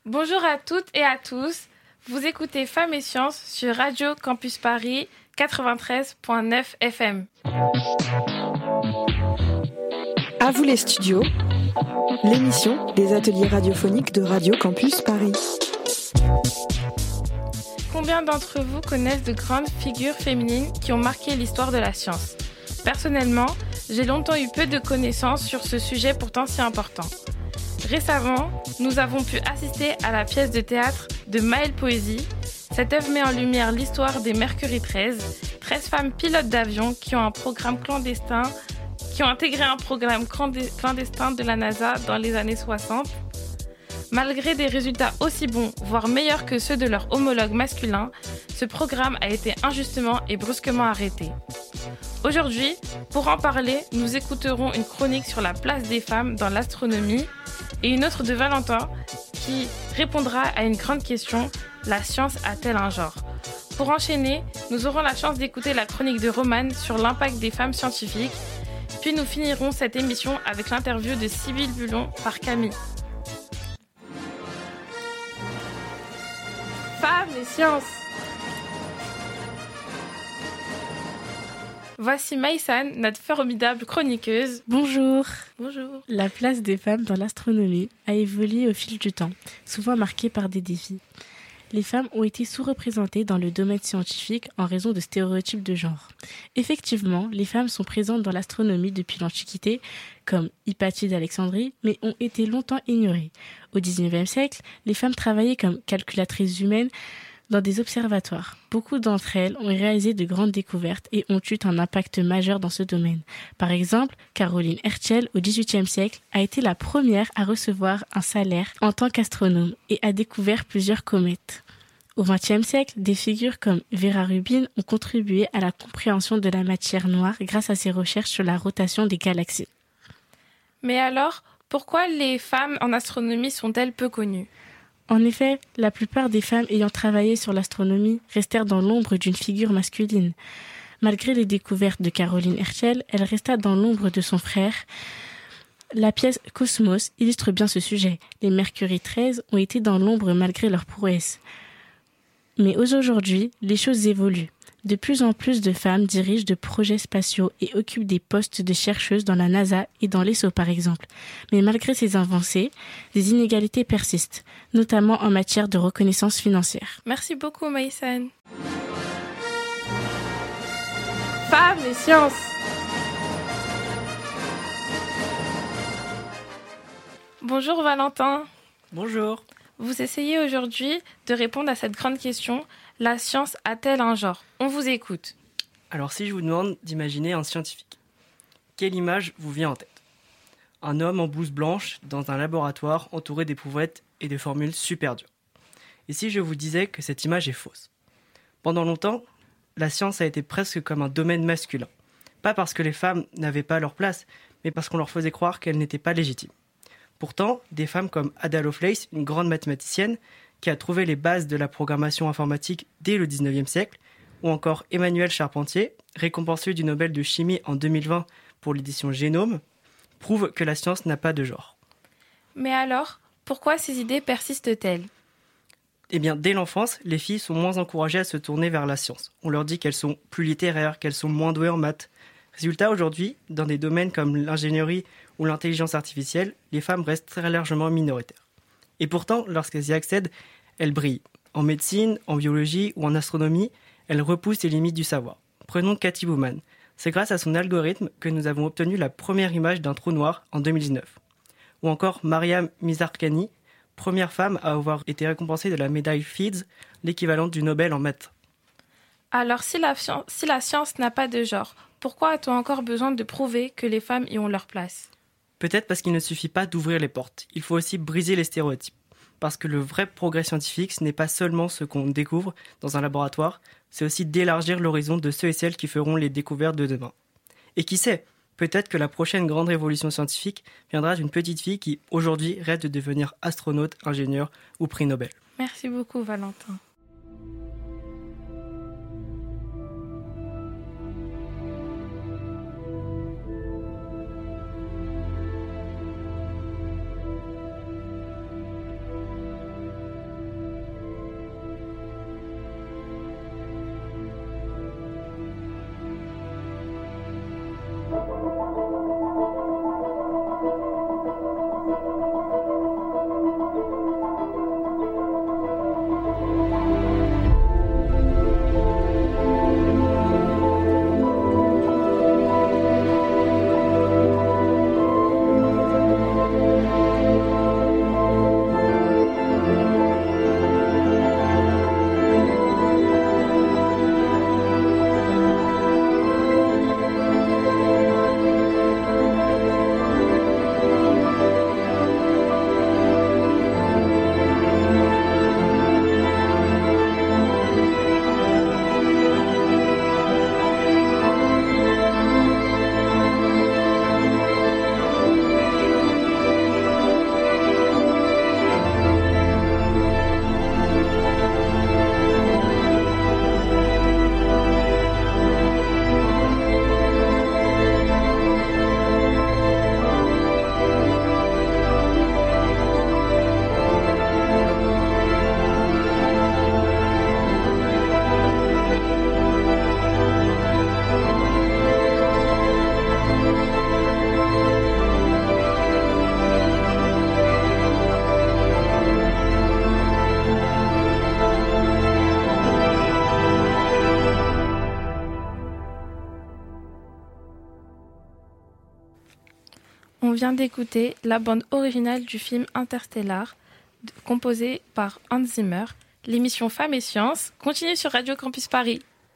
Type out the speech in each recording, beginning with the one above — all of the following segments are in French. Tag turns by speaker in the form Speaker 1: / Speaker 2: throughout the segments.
Speaker 1: Bonjour à toutes et à tous. Vous écoutez Femmes et Sciences sur Radio Campus Paris 93.9 FM.
Speaker 2: À vous les studios, l'émission des ateliers radiophoniques de Radio Campus Paris.
Speaker 1: Combien d'entre vous connaissent de grandes figures féminines qui ont marqué l'histoire de la science ? Personnellement, j'ai longtemps eu peu de connaissances sur ce sujet pourtant si important. Récemment, nous avons pu assister à la pièce de théâtre de Maëlle Poésy. Cette œuvre met en lumière l'histoire des Mercury 13 femmes pilotes d'avion qui ont intégré un programme clandestin de la NASA dans les années 60. Malgré des résultats aussi bons, voire meilleurs que ceux de leurs homologues masculins, ce programme a été injustement et brusquement arrêté. Aujourd'hui, pour en parler, nous écouterons une chronique sur la place des femmes dans l'astronomie et une autre de Valentin qui répondra à une grande question, la science a-t-elle un genre ? Pour enchaîner, nous aurons la chance d'écouter la chronique de Romane sur l'impact des femmes scientifiques, puis nous finirons cette émission avec l'interview de Sybille Bulon par Camille. Femmes et sciences. Voici Maïsan, notre formidable chroniqueuse.
Speaker 3: Bonjour.
Speaker 1: Bonjour.
Speaker 3: La place des femmes dans l'astronomie a évolué au fil du temps, souvent marquée par des défis. Les femmes ont été sous-représentées dans le domaine scientifique en raison de stéréotypes de genre. Effectivement, les femmes sont présentes dans l'astronomie depuis l'Antiquité, comme Hypatie d'Alexandrie, mais ont été longtemps ignorées. Au XIXe siècle, les femmes travaillaient comme calculatrices humaines dans des observatoires. Beaucoup d'entre elles ont réalisé de grandes découvertes et ont eu un impact majeur dans ce domaine. Par exemple, Caroline Herschel, au XVIIIe siècle, a été la première à recevoir un salaire en tant qu'astronome et a découvert plusieurs comètes. Au XXe siècle, des figures comme Vera Rubin ont contribué à la compréhension de la matière noire grâce à ses recherches sur la rotation des galaxies.
Speaker 1: Mais alors, pourquoi les femmes en astronomie sont-elles peu connues ?
Speaker 3: En effet, la plupart des femmes ayant travaillé sur l'astronomie restèrent dans l'ombre d'une figure masculine. Malgré les découvertes de Caroline Herschel, elle resta dans l'ombre de son frère. La pièce Cosmos illustre bien ce sujet. Les Mercury 13 ont été dans l'ombre malgré leur prouesse. Mais aujourd'hui, les choses évoluent. De plus en plus de femmes dirigent de projets spatiaux et occupent des postes de chercheuses dans la NASA et dans l'ESO par exemple. Mais malgré ces avancées, des inégalités persistent, notamment en matière de reconnaissance financière.
Speaker 1: Merci beaucoup Maïsan. Femmes et sciences. Bonjour Valentin.
Speaker 4: Bonjour.
Speaker 1: Vous essayez aujourd'hui de répondre à cette grande question. La science a-t-elle un genre ? On vous écoute.
Speaker 4: Alors si je vous demande d'imaginer un scientifique, quelle image vous vient en tête ? Un homme en blouse blanche dans un laboratoire entouré d'éprouvettes et de formules super dures. Et si je vous disais que cette image est fausse ? Pendant longtemps, la science a été presque comme un domaine masculin. Pas parce que les femmes n'avaient pas leur place, mais parce qu'on leur faisait croire qu'elles n'étaient pas légitimes. Pourtant, des femmes comme Ada Lovelace, une grande mathématicienne, qui a trouvé les bases de la programmation informatique dès le XIXe siècle, ou encore Emmanuel Charpentier, récompensé du Nobel de chimie en 2020 pour l'édition Génome, prouvent que la science n'a pas de genre.
Speaker 1: Mais alors, pourquoi ces idées persistent-elles ?
Speaker 4: Eh bien, dès l'enfance, les filles sont moins encouragées à se tourner vers la science. On leur dit qu'elles sont plus littéraires, qu'elles sont moins douées en maths. Résultat, aujourd'hui, dans des domaines comme l'ingénierie ou l'intelligence artificielle, les femmes restent très largement minoritaires. Et pourtant, lorsqu'elles y accèdent, elles brillent. En médecine, en biologie ou en astronomie, elles repoussent les limites du savoir. Prenons Cathy Bowman. C'est grâce à son algorithme que nous avons obtenu la première image d'un trou noir en 2019. Ou encore Maria Mirzakhani, première femme à avoir été récompensée de la médaille Fields, l'équivalent du Nobel en maths.
Speaker 1: Alors, si la science n'a pas de genre, pourquoi a-t-on encore besoin de prouver que les femmes y ont leur place ?
Speaker 4: Peut-être parce qu'il ne suffit pas d'ouvrir les portes. Il faut aussi briser les stéréotypes. Parce que le vrai progrès scientifique, ce n'est pas seulement ce qu'on découvre dans un laboratoire, c'est aussi d'élargir l'horizon de ceux et celles qui feront les découvertes de demain. Et qui sait, peut-être que la prochaine grande révolution scientifique viendra d'une petite fille qui, aujourd'hui, rêve de devenir astronaute, ingénieur ou prix Nobel.
Speaker 1: Merci beaucoup, Valentin. vient d'écouter la bande originale du film Interstellar, composée par Hans Zimmer. L'émission Femmes et Sciences continue sur Radio Campus Paris.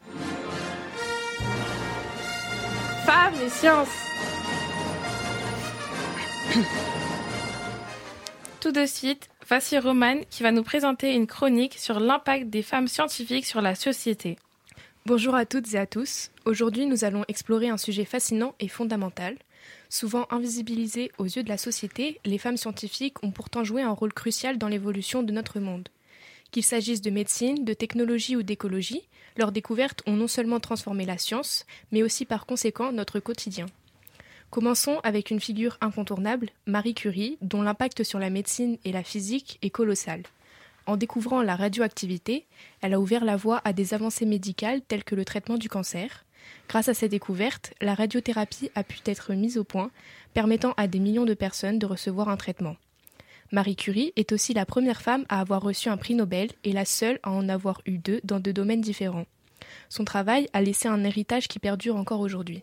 Speaker 1: Femmes et Sciences. Tout de suite, voici Romane qui va nous présenter une chronique sur l'impact des femmes scientifiques sur la société.
Speaker 5: Bonjour à toutes et à tous. Aujourd'hui, nous allons explorer un sujet fascinant et fondamental. Souvent invisibilisées aux yeux de la société, les femmes scientifiques ont pourtant joué un rôle crucial dans l'évolution de notre monde. Qu'il s'agisse de médecine, de technologie ou d'écologie, leurs découvertes ont non seulement transformé la science, mais aussi par conséquent notre quotidien. Commençons avec une figure incontournable, Marie Curie, dont l'impact sur la médecine et la physique est colossal. En découvrant la radioactivité, elle a ouvert la voie à des avancées médicales telles que le traitement du cancer. Grâce à ces découvertes, la radiothérapie a pu être mise au point, permettant à des millions de personnes de recevoir un traitement. Marie Curie est aussi la première femme à avoir reçu un prix Nobel et la seule à en avoir eu 2 dans 2 domaines différents. Son travail a laissé un héritage qui perdure encore aujourd'hui.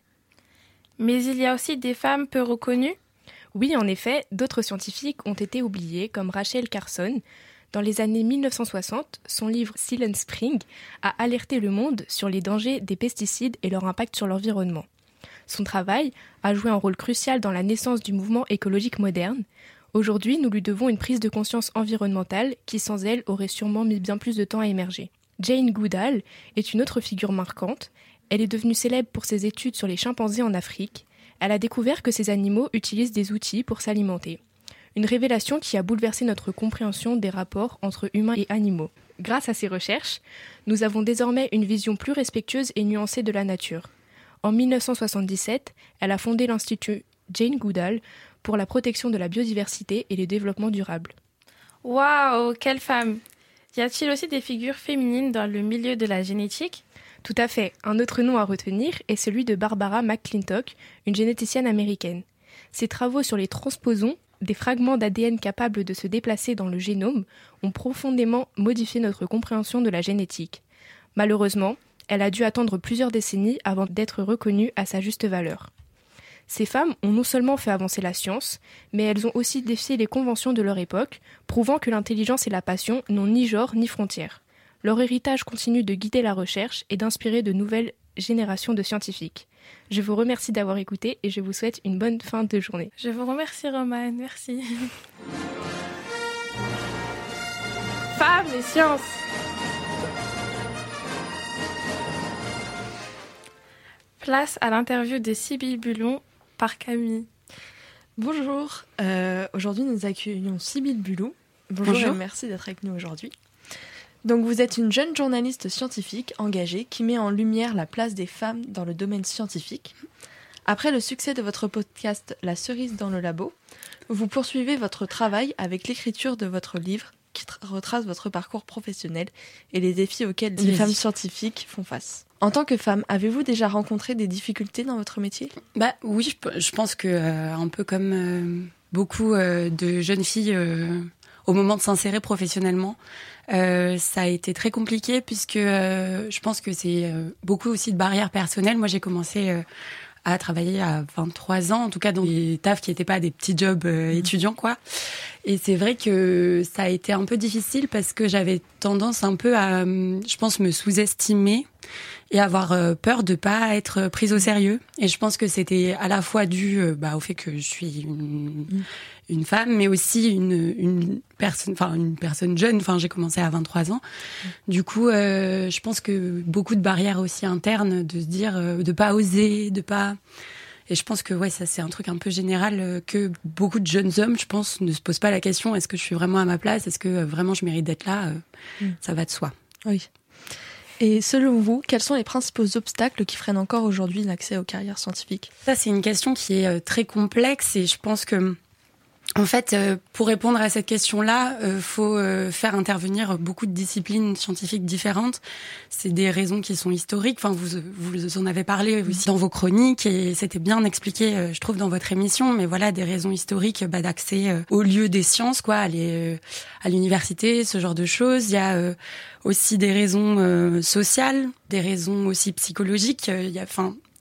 Speaker 1: Mais il y a aussi des femmes peu reconnues ?
Speaker 5: Oui, en effet, d'autres scientifiques ont été oubliés, comme Rachel Carson. Dans les années 1960, son livre Silent Spring a alerté le monde sur les dangers des pesticides et leur impact sur l'environnement. Son travail a joué un rôle crucial dans la naissance du mouvement écologique moderne. Aujourd'hui, nous lui devons une prise de conscience environnementale qui, sans elle, aurait sûrement mis bien plus de temps à émerger. Jane Goodall est une autre figure marquante. Elle est devenue célèbre pour ses études sur les chimpanzés en Afrique. Elle a découvert que ces animaux utilisent des outils pour s'alimenter. Une révélation qui a bouleversé notre compréhension des rapports entre humains et animaux. Grâce à ces recherches, nous avons désormais une vision plus respectueuse et nuancée de la nature. En 1977, elle a fondé l'Institut Jane Goodall pour la protection de la biodiversité et le développement durable.
Speaker 1: Waouh, quelle femme! Y a-t-il aussi des figures féminines dans le milieu de la génétique ?
Speaker 5: Tout à fait. Un autre nom à retenir est celui de Barbara McClintock, une généticienne américaine. Ses travaux sur les transposons, des fragments d'ADN capables de se déplacer dans le génome, ont profondément modifié notre compréhension de la génétique. Malheureusement, elle a dû attendre plusieurs décennies avant d'être reconnue à sa juste valeur. Ces femmes ont non seulement fait avancer la science, mais elles ont aussi défié les conventions de leur époque, prouvant que l'intelligence et la passion n'ont ni genre ni frontières. Leur héritage continue de guider la recherche et d'inspirer de nouvelles générations de scientifiques. Je vous remercie d'avoir écouté et je vous souhaite une bonne fin de journée.
Speaker 1: Je vous remercie, Romane. Merci. Femmes et sciences. Place à l'interview de Sybille Bulon par Camille.
Speaker 6: Bonjour, aujourd'hui nous accueillons Sybille Bulon. Bonjour. Et merci d'être avec nous aujourd'hui. Donc vous êtes une jeune journaliste scientifique engagée qui met en lumière la place des femmes dans le domaine scientifique. Après le succès de votre podcast La cerise dans le labo, vous poursuivez votre travail avec l'écriture de votre livre qui retrace votre parcours professionnel et les défis auxquels les femmes scientifiques font face. En tant que femme, avez-vous déjà rencontré des difficultés dans votre métier ?
Speaker 7: Oui, je pense que un peu comme beaucoup de jeunes filles au moment de s'insérer professionnellement, ça a été très compliqué puisque je pense que c'est beaucoup aussi de barrières personnelles. Moi, j'ai commencé à travailler à 23 ans, en tout cas dans des tafs qui n'étaient pas des petits jobs étudiants, quoi. Et c'est vrai que ça a été un peu difficile parce que j'avais tendance un peu à, je pense, me sous-estimer et avoir peur de pas être prise au sérieux. Et je pense que c'était à la fois dû au fait que je suis une femme, mais aussi une personne jeune. Enfin, j'ai commencé à 23 ans. Du coup, je pense que beaucoup de barrières aussi internes, de se dire, de pas oser, de pas. Et je pense que ça c'est un truc un peu général que beaucoup de jeunes hommes, je pense, ne se posent pas la question, est-ce que je suis vraiment à ma place, est-ce que vraiment je mérite d'être là, ça va de soi.
Speaker 6: Oui. Et selon vous, quels sont les principaux obstacles qui freinent encore aujourd'hui l'accès aux carrières scientifiques ?
Speaker 7: Ça, c'est une question qui est très complexe et je pense que, en fait, pour répondre à cette question-là, faut faire intervenir beaucoup de disciplines scientifiques différentes. C'est des raisons qui sont historiques. Enfin, vous en avez parlé aussi dans vos chroniques et c'était bien expliqué, je trouve, dans votre émission. Mais voilà, des raisons historiques d'accès au lieu des sciences, quoi, aller à l'université, ce genre de choses. Il y a aussi des raisons sociales, des raisons aussi psychologiques.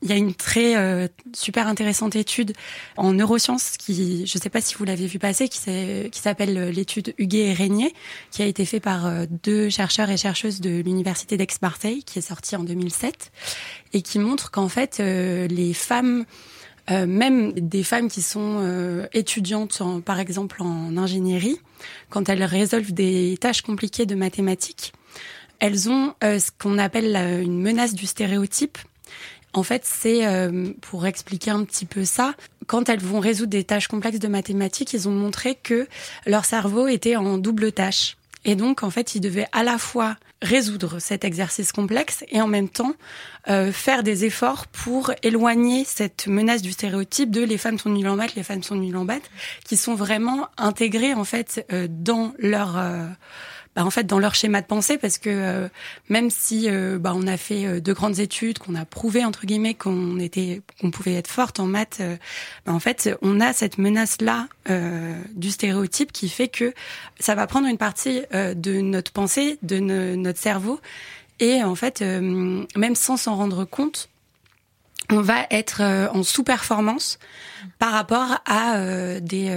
Speaker 7: Il y a une très super intéressante étude en neurosciences qui, je ne sais pas si vous l'avez vu passer, qui s'appelle l'étude Huguet et Régnier, qui a été faite par 2 chercheurs et chercheuses de l'université d'Aix-Marseille, qui est sortie en 2007, et qui montre qu'en fait, les femmes, même des femmes qui sont étudiantes, par exemple en ingénierie, quand elles résolvent des tâches compliquées de mathématiques, elles ont ce qu'on appelle une menace du stéréotype. En fait, c'est, pour expliquer un petit peu ça, quand elles vont résoudre des tâches complexes de mathématiques, ils ont montré que leur cerveau était en double tâche. Et donc, en fait, ils devaient à la fois résoudre cet exercice complexe et en même temps faire des efforts pour éloigner cette menace du stéréotype de les femmes sont nulles en maths, les femmes sont nulles en maths, qui sont vraiment intégrées en fait dans leur dans leur schéma de pensée, parce que même si on a fait de grandes études, qu'on a prouvé entre guillemets qu'on pouvait être forte en maths, en fait on a cette menace là du stéréotype qui fait que ça va prendre une partie de notre pensée, de notre cerveau, et en fait même sans s'en rendre compte, on va être en sous-performance par rapport à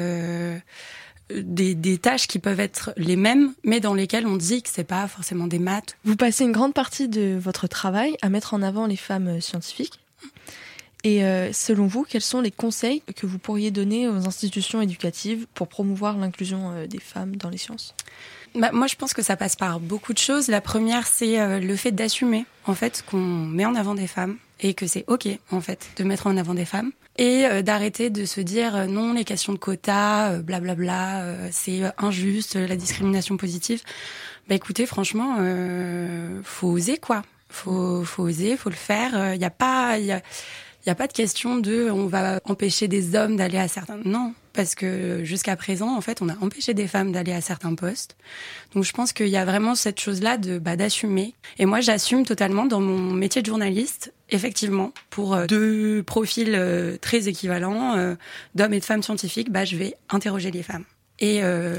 Speaker 7: des tâches qui peuvent être les mêmes, mais dans lesquelles on dit que c'est pas forcément des maths.
Speaker 6: Vous passez une grande partie de votre travail à mettre en avant les femmes scientifiques. Et selon vous, quels sont les conseils que vous pourriez donner aux institutions éducatives pour promouvoir l'inclusion des femmes dans les sciences ?
Speaker 7: Moi, je pense que ça passe par beaucoup de choses. La première, c'est le fait d'assumer en fait qu'on met en avant des femmes et que c'est ok en fait de mettre en avant des femmes. Et d'arrêter de se dire non, les questions de quotas, blablabla, c'est injuste, la discrimination positive. Écoutez, franchement, faut oser quoi. Faut oser, faut le faire. Il y a pas de question de on va empêcher des hommes d'aller à certains. Non, parce que jusqu'à présent, en fait, on a empêché des femmes d'aller à certains postes. Donc je pense qu'il y a vraiment cette chose-là d'assumer. Et moi, j'assume totalement dans mon métier de journaliste. Effectivement, pour 2 profils très équivalents d'hommes et de femmes scientifiques, je vais interroger les femmes. Et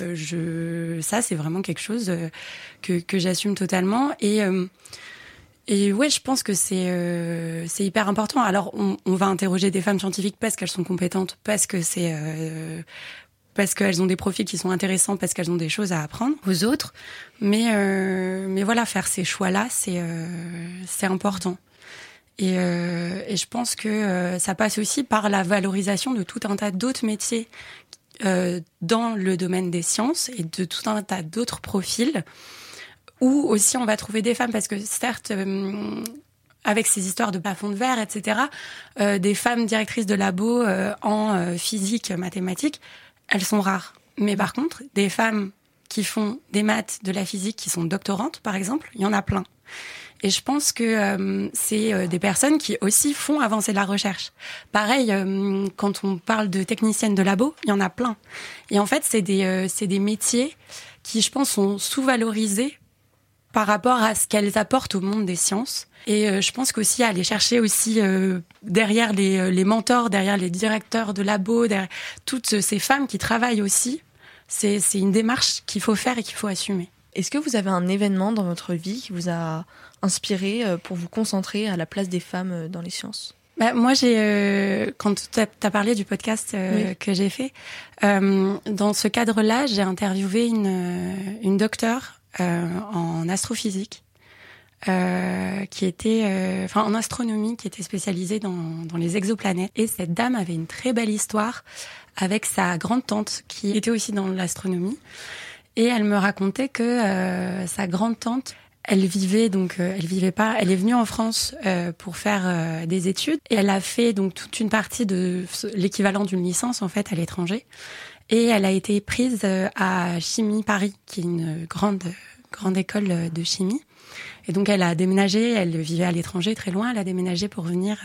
Speaker 7: ça, c'est vraiment quelque chose que j'assume totalement. Et ouais, je pense que c'est hyper important. Alors, on va interroger des femmes scientifiques parce qu'elles sont compétentes, parce qu'elles ont des profils qui sont intéressants, parce qu'elles ont des choses à apprendre aux autres. Mais voilà, faire ces choix-là, c'est important. Et je pense que ça passe aussi par la valorisation de tout un tas d'autres métiers dans le domaine des sciences et de tout un tas d'autres profils où aussi on va trouver des femmes, parce que certes, avec ces histoires de plafond de verre, etc., des femmes directrices de labo en physique, mathématiques, elles sont rares. Mais par contre, des femmes qui font des maths, de la physique, qui sont doctorantes, par exemple, il y en a plein. Et je pense que c'est des personnes qui aussi font avancer la recherche. Pareil, quand on parle de techniciennes de labo, il y en a plein. Et en fait, c'est des métiers qui, je pense, sont sous-valorisés par rapport à ce qu'elles apportent au monde des sciences. Et je pense qu'aussi aller chercher aussi derrière les mentors, derrière les directeurs de labo, derrière toutes ces femmes qui travaillent aussi, c'est une démarche qu'il faut faire et qu'il faut assumer.
Speaker 6: Est-ce que vous avez un événement dans votre vie qui vous a inspiré pour vous concentrer à la place des femmes dans les sciences ?
Speaker 7: Moi, quand tu as parlé du podcast que j'ai fait, dans ce cadre-là, j'ai interviewé une docteure en astrophysique, qui était, en astronomie, qui était spécialisée dans les exoplanètes. Et cette dame avait une très belle histoire avec sa grande-tante, qui était aussi dans l'astronomie. Et elle me racontait que sa grande-tante, elle vivait pas, elle est venue en France pour faire des études, et elle a fait donc toute une partie de l'équivalent d'une licence en fait à l'étranger, et elle a été prise à Chimie Paris, qui est une grande école de chimie. Et donc elle a déménagé, elle vivait à l'étranger très loin, elle a déménagé pour venir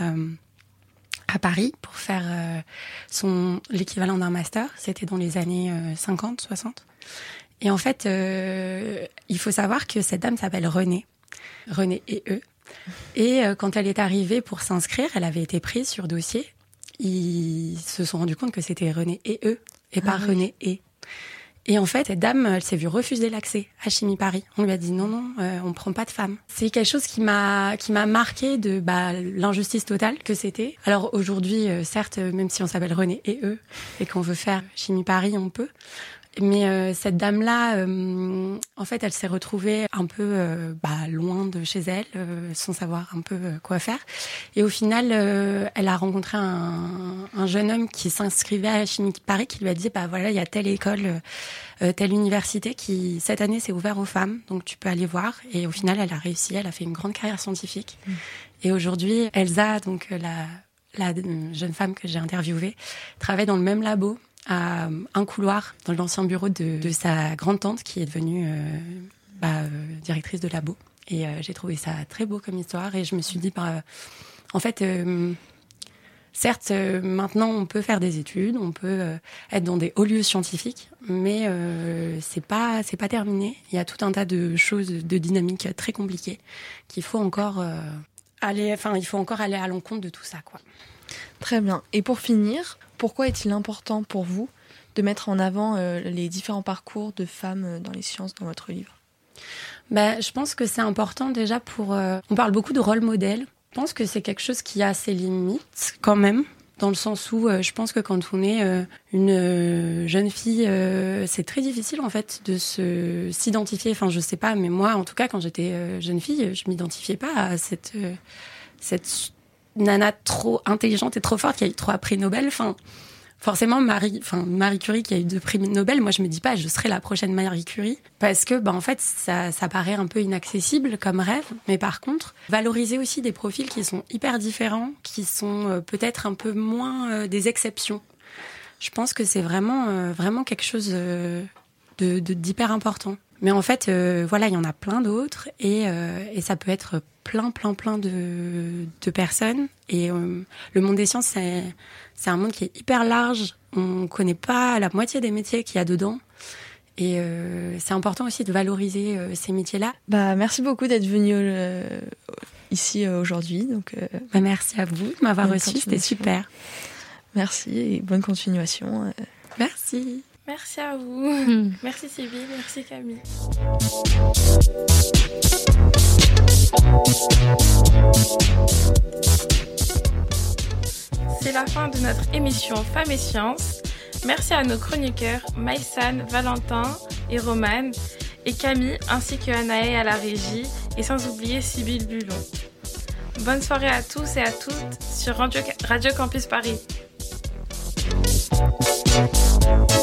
Speaker 7: à Paris pour faire l'équivalent d'un master. C'était dans les années 50, 60. Et en fait, il faut savoir que cette dame s'appelle Renée et eux. Et quand elle est arrivée pour s'inscrire, elle avait été prise sur dossier. Ils se sont rendus compte que c'était Renée et eux, et pas Renée et. Et en fait, cette dame, elle s'est vue refuser l'accès à Chimie Paris. On lui a dit non, on prend pas de femmes. C'est quelque chose qui m'a marqué de l'injustice totale que c'était. Alors aujourd'hui, certes, même si on s'appelle René et eux, et qu'on veut faire Chimie Paris, on peut. Mais cette dame-là, en fait, elle s'est retrouvée un peu loin de chez elle, sans savoir un peu quoi faire. Et au final, elle a rencontré un jeune homme qui s'inscrivait à Chimie Paris, qui lui a dit voilà, il y a telle école, telle université qui cette année s'est ouverte aux femmes, donc tu peux aller voir. Et au final, elle a réussi, elle a fait une grande carrière scientifique. Et aujourd'hui, Elsa, donc la jeune femme que j'ai interviewée, travaille dans le même labo, à un couloir dans l'ancien bureau de sa grande-tante qui est devenue directrice de labo. Et j'ai trouvé ça très beau comme histoire et je me suis dit, en fait, certes, maintenant on peut faire des études, on peut être dans des hauts lieux scientifiques, mais c'est pas terminé. Il y a tout un tas de choses, de dynamiques très compliquées qu'il faut encore aller à l'encontre de tout ça, quoi.
Speaker 6: Très bien. Et pour finir, pourquoi est-il important pour vous de mettre en avant les différents parcours de femmes dans les sciences dans votre livre ?
Speaker 7: Je pense que c'est important déjà on parle beaucoup de rôle modèle. Je pense que c'est quelque chose qui a ses limites quand même, dans le sens où je pense que quand on est une jeune fille, c'est très difficile en fait de s'identifier. Enfin, je sais pas, mais moi, en tout cas, quand j'étais jeune fille, je m'identifiais pas à cette nana trop intelligente et trop forte qui a eu 3 prix Nobel. Enfin, forcément, Marie Curie qui a eu 2 prix Nobel, moi je me dis pas je serai la prochaine Marie Curie, parce que en fait ça paraît un peu inaccessible comme rêve. Mais par contre, valoriser aussi des profils qui sont hyper différents, qui sont peut-être un peu moins des exceptions. Je pense que c'est vraiment quelque chose d'hyper important. Mais en fait, il y en a plein d'autres et ça peut être plein de personnes. Et le monde des sciences, c'est un monde qui est hyper large. On connaît pas la moitié des métiers qu'il y a dedans. Et c'est important aussi de valoriser ces métiers-là.
Speaker 6: Merci beaucoup d'être venu ici aujourd'hui. Donc,
Speaker 7: merci à vous de m'avoir reçu, c'était super.
Speaker 6: Merci et bonne continuation.
Speaker 7: Merci.
Speaker 1: Merci à vous. Merci Sybille, merci Camille. C'est la fin de notre émission Femmes et Sciences. Merci à nos chroniqueurs Maïsan, Valentin et Romane, et Camille, ainsi que Anaë à la régie, et sans oublier Sybille Bulon. Bonne soirée à tous et à toutes sur Radio Campus Paris.